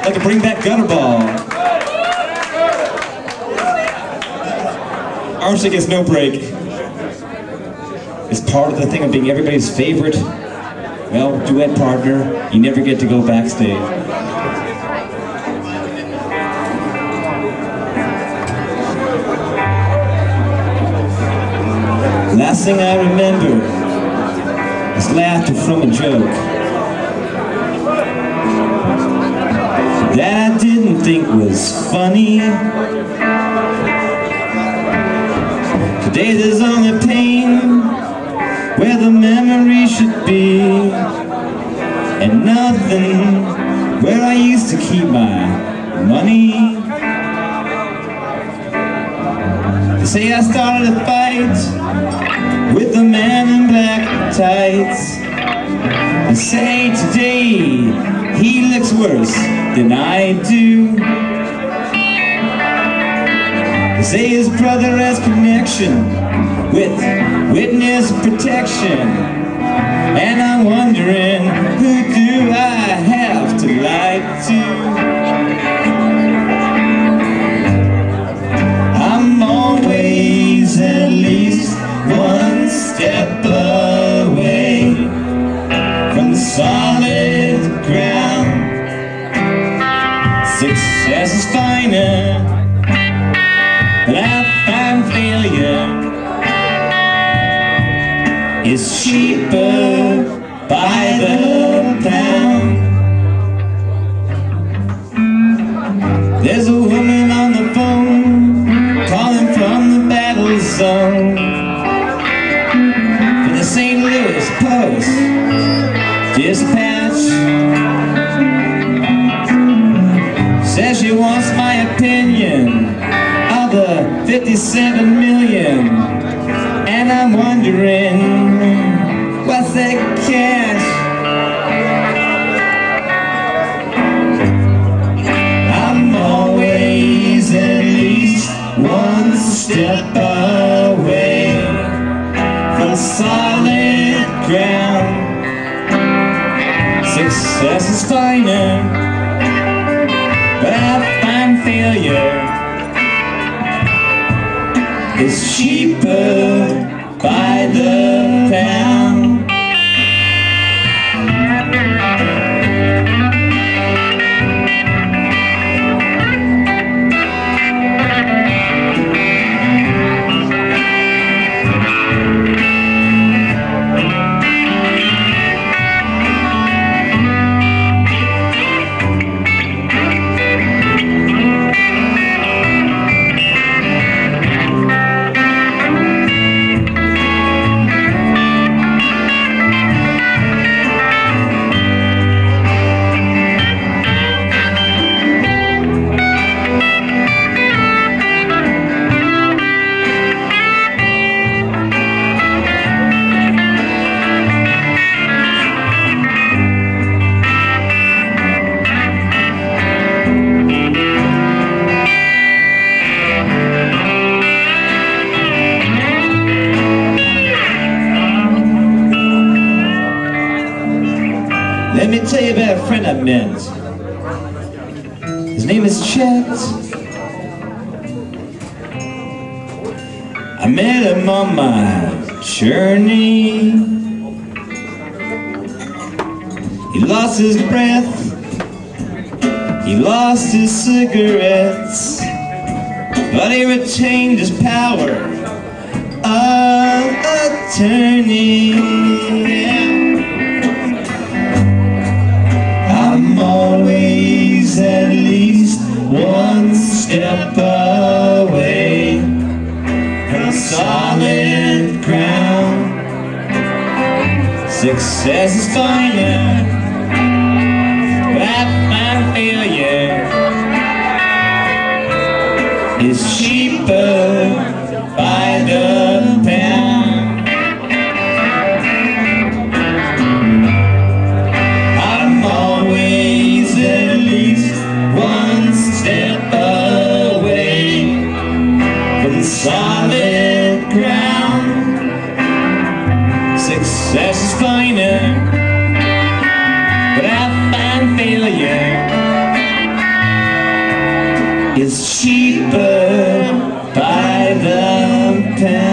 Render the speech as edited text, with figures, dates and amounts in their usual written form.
I'd like to bring back Gutterball. Armstrong gets no break. It's part of the thing of being everybody's favorite, well, duet partner. You never get to go backstage. Last thing I remember is laughter from a joke that I didn't think was funny. Today there's only pain where the memory should be, and nothing where I used to keep my money. They say I started a fight with the man in black tights. They say today he looks worse than I do. They say his brother has connection with witness protection, and I'm wondering, who do I have to lie to? I'm always at least one step away from the solid ground. Success is finer, but I find failure is cheaper by the pound. There's a woman on the phone calling from the battle zone for the St. Louis Post Dispatch. Says she wants my opinion of the 57 million, and I'm wondering, what's that cash? I'm always at least one step away from solid ground. Success is finer, but I find failure is cheaper by the pound. Let me tell you about a friend I met. His name is Chet. I met him on my journey. He lost his breath, he lost his cigarettes, but he retained his power of attorney. I'm always at least one step away from solid ground. Success is finer, but I find failure is cheaper by the pound. I'm always at least one step away from solid ground. Success is finer, but I find failure is cheaper by the pound.